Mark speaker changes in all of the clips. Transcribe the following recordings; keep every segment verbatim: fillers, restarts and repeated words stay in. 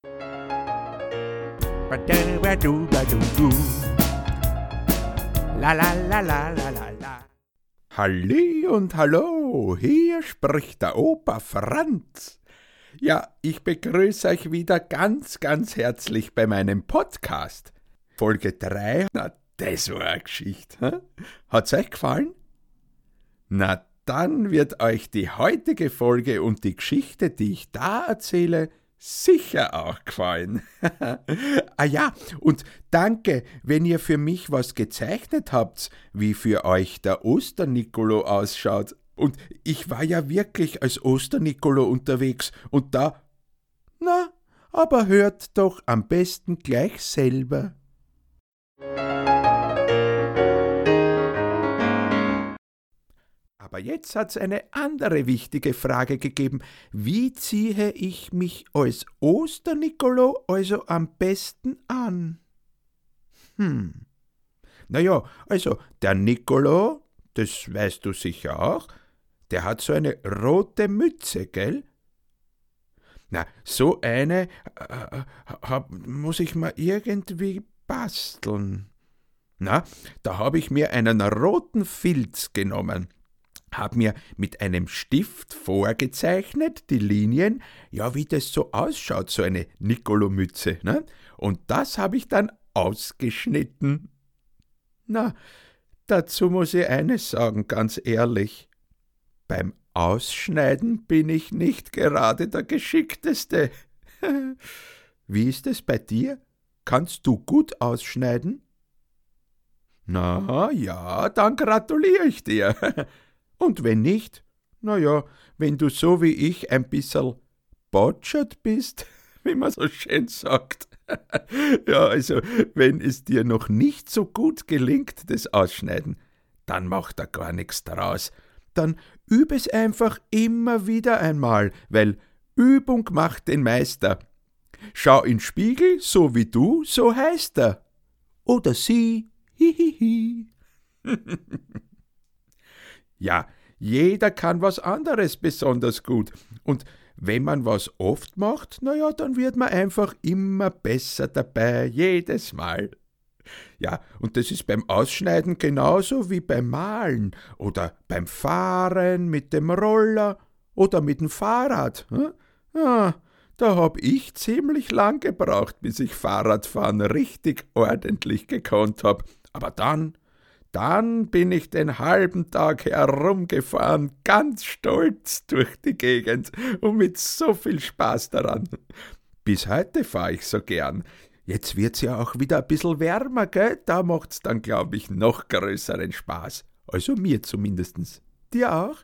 Speaker 1: La la la la la la la.
Speaker 2: Halli und hallo, hier spricht der Opa Franz. Ja, ich begrüße euch wieder ganz, ganz herzlich bei meinem Podcast. Folge drei, na, das war eine Geschichte. Hm? Hat's euch gefallen? Na, dann wird euch die heutige Folge und die Geschichte, die ich da erzähle, sicher auch gefallen. Ah ja, und danke, wenn ihr für mich was gezeichnet habt, wie für euch der Osternicolo ausschaut. Und ich war ja wirklich als Osternicolo unterwegs und da... Na, aber hört doch am besten gleich selber. Aber jetzt hat's eine andere wichtige Frage gegeben. Wie ziehe ich mich als Osternicolo also am besten an? Hm. Naja, also der Nicolo, das weißt du sicher auch, der hat so eine rote Mütze, gell? Na, so eine äh, hab, muss ich mal irgendwie basteln. Na, da habe ich mir einen roten Filz genommen, habe mir mit einem Stift vorgezeichnet, die Linien, ja, wie das so ausschaut, so eine Nicolo-Mütze, ne? Und das habe ich dann ausgeschnitten. Na, dazu muss ich eines sagen, ganz ehrlich. Beim Ausschneiden bin ich nicht gerade der Geschickteste. Wie ist es bei dir? Kannst du gut ausschneiden? Na ja, dann gratuliere ich dir. Und wenn nicht, na ja, wenn du so wie ich ein bisschen botschert bist, wie man so schön sagt. Ja, also, wenn es dir noch nicht so gut gelingt, das Ausschneiden, dann mach da gar nichts draus. Dann üb es einfach immer wieder einmal, weil Übung macht den Meister. Schau in den Spiegel, so wie du, so heißt er. Oder sie, hihihi. Ja, jeder kann was anderes besonders gut. Und wenn man was oft macht, na ja, dann wird man einfach immer besser dabei, jedes Mal. Ja, und das ist beim Ausschneiden genauso wie beim Malen oder beim Fahren mit dem Roller oder mit dem Fahrrad. Hm? Ja, da hab ich ziemlich lang gebraucht, bis ich Fahrradfahren richtig ordentlich gekonnt hab. Aber dann... Dann bin ich den halben Tag herumgefahren, ganz stolz durch die Gegend und mit so viel Spaß daran. Bis heute fahre ich so gern. Jetzt wird's ja auch wieder ein bisschen wärmer, gell? Da macht's dann, glaube ich, noch größeren Spaß. Also mir zumindest. Dir auch?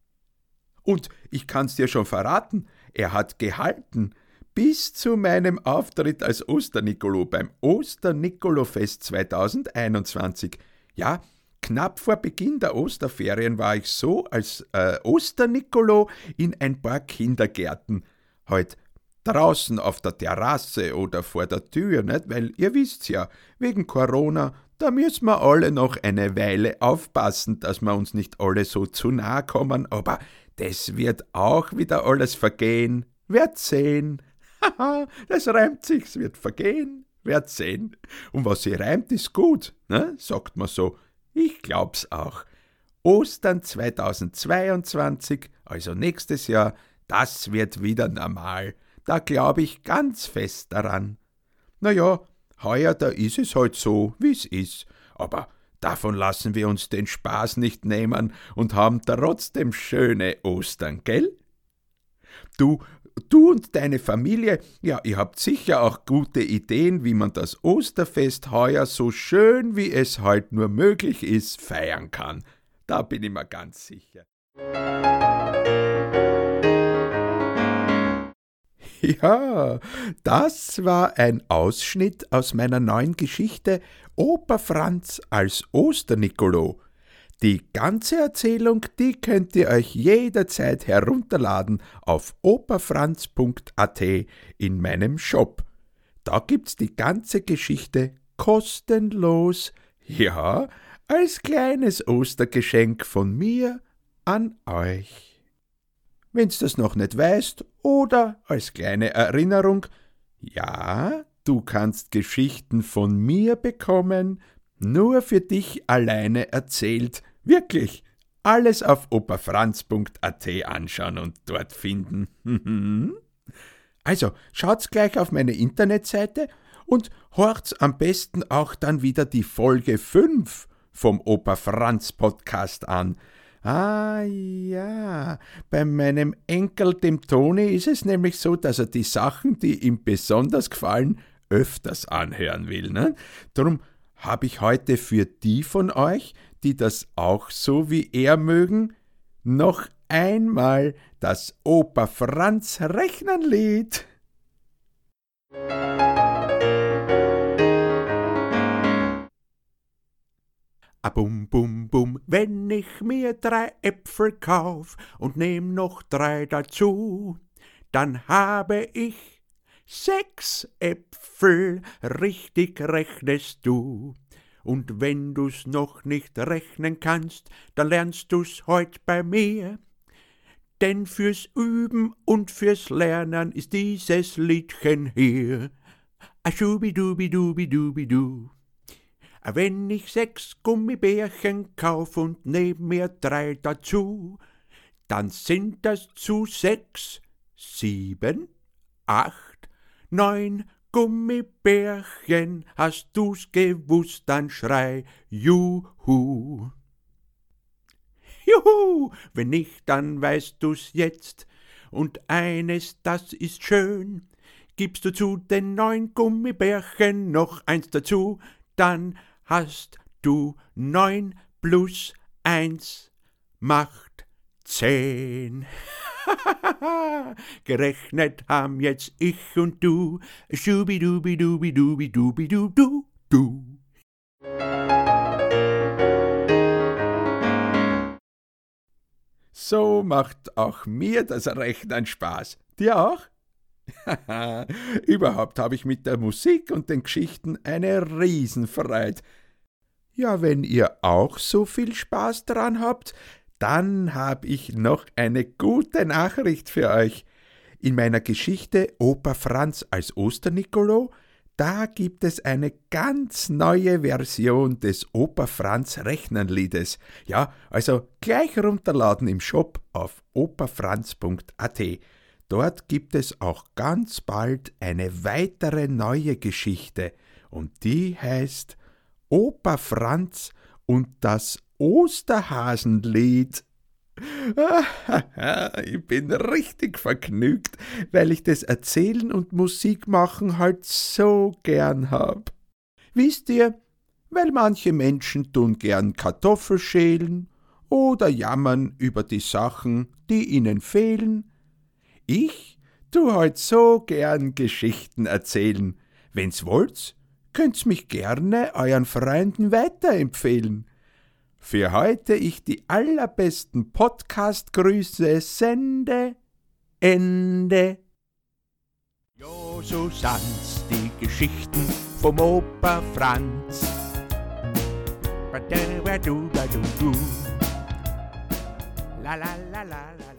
Speaker 2: Und ich kann's dir schon verraten, er hat gehalten. Bis zu meinem Auftritt als Osternicolo beim Osternicolo-Fest zweitausendeinundzwanzig. Ja, knapp vor Beginn der Osterferien war ich so als äh, Osternicolo in ein paar Kindergärten. Halt draußen auf der Terrasse oder vor der Tür, nicht? Weil ihr wisst's ja, wegen Corona, da müssen wir alle noch eine Weile aufpassen, dass wir uns nicht alle so zu nahe kommen, aber das wird auch wieder alles vergehen. Werd sehen. Haha, das reimt sich, es wird vergehen. Werd sehen. Und was sie reimt, ist gut, ne? Sagt man so. Ich glaub's auch. Ostern zweitausendzweiundzwanzig, also nächstes Jahr, das wird wieder normal. Da glaub ich ganz fest daran. Na ja, heuer, da ist es halt so, wie's ist. Aber davon lassen wir uns den Spaß nicht nehmen und haben trotzdem schöne Ostern, gell? Du, Du und deine Familie, ja, ihr habt sicher auch gute Ideen, wie man das Osterfest heuer so schön, wie es halt nur möglich ist, feiern kann. Da bin ich mir ganz sicher. Ja, das war ein Ausschnitt aus meiner neuen Geschichte Opa Franz als Osternicolo. Die ganze Erzählung, die könnt ihr euch jederzeit herunterladen auf opafranz punkt at in meinem Shop. Da gibt's die ganze Geschichte kostenlos, ja, als kleines Ostergeschenk von mir an euch. Wenn's das noch nicht weißt oder als kleine Erinnerung, Ja, du kannst Geschichten von mir bekommen, nur für dich alleine erzählt. Wirklich, alles auf operfranz punkt a t anschauen und dort finden. Also, schaut's gleich auf meine Internetseite und horcht's am besten auch dann wieder die Folge fünf vom Opa Franz Podcast an. Ah ja, bei meinem Enkel, dem Toni, ist es nämlich so, dass er die Sachen, die ihm besonders gefallen, öfters anhören will. Ne? Darum habe ich heute für die von euch, die das auch so wie er mögen, noch einmal das Opa Franz Rechnenlied. A bum bum bum, wenn ich mir drei Äpfel kauf und nehm noch drei dazu, dann habe ich sechs Äpfel, richtig rechnest du. Und wenn du's noch nicht rechnen kannst, dann lernst du's heut bei mir. Denn fürs Üben und fürs Lernen ist dieses Liedchen hier. A schubidubidubidubidu. Wenn ich sechs Gummibärchen kauf und nehm mir drei dazu, dann sind das zu sechs, sieben, acht, neun Gummibärchen. Hast du's gewusst, dann schrei Juhu. Juhu, wenn nicht, dann weißt du's jetzt. Und eines, das ist schön, gibst du zu den neun Gummibärchen noch eins dazu, dann hast du neun plus eins macht zehn. Gerechnet haben jetzt ich und du. Schubidubidubidubidubidu-du. So macht auch mir das Rechnen Spaß. Dir auch? Überhaupt habe ich mit der Musik und den Geschichten eine Riesenfreude. Ja, wenn ihr auch so viel Spaß dran habt, dann habe ich noch eine gute Nachricht für euch. In meiner Geschichte Opa Franz als Osternicolo, da gibt es eine ganz neue Version des Opa Franz Rechnenliedes. Ja, also gleich runterladen im Shop auf operfranz punkt a t. Dort gibt es auch ganz bald eine weitere neue Geschichte und die heißt Opa Franz und das Osterhasenlied. Ich bin richtig vergnügt, weil ich das Erzählen und Musik machen halt so gern hab. Wisst ihr, weil manche Menschen tun gern Kartoffel schälen oder jammern über die Sachen, die ihnen fehlen. Ich tu heut so gern Geschichten erzählen. Wenn's wollt's, könnt's mich gerne euren Freunden weiterempfehlen. Für heute ich die allerbesten Podcast-Grüße sende, Ende. Jo, so sind's die Geschichten vom Opa Franz. La la la la la.